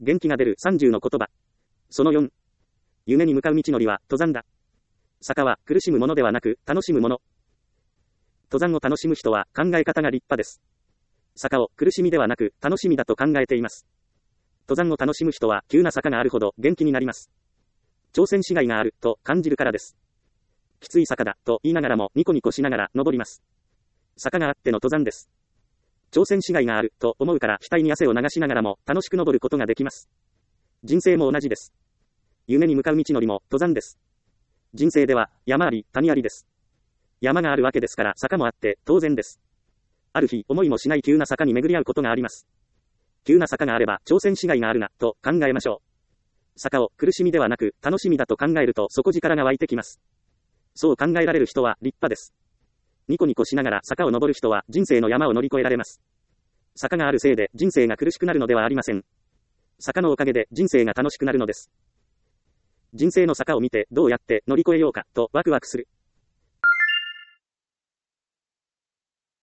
元気が出る30の言葉。その4。夢に向かう道のりは登山だ。坂は苦しむものではなく楽しむもの。登山を楽しむ人は考え方が立派です。坂を苦しみではなく楽しみだと考えています。登山を楽しむ人は急な坂があるほど元気になります。挑戦しがいがあると感じるからです。きつい坂だと言いながらもニコニコしながら登ります。坂があっての登山です。挑戦しがいがあると思うから額に汗を流しながらも楽しく登ることができます。人生も同じです。夢に向かう道のりも登山です。人生では山あり谷ありです。山があるわけですから坂もあって当然です。ある日思いもしない急な坂に巡り合うことがあります。急な坂があれば挑戦しがいがあるなと考えましょう。坂を苦しみではなく楽しみだと考えると底力が湧いてきます。そう考えられる人は立派です。ニコニコしながら坂を登る人は人生の山を乗り越えられます。坂があるせいで人生が苦しくなるのではありません。坂のおかげで人生が楽しくなるのです。人生の坂を見てどうやって乗り越えようかとワクワクする。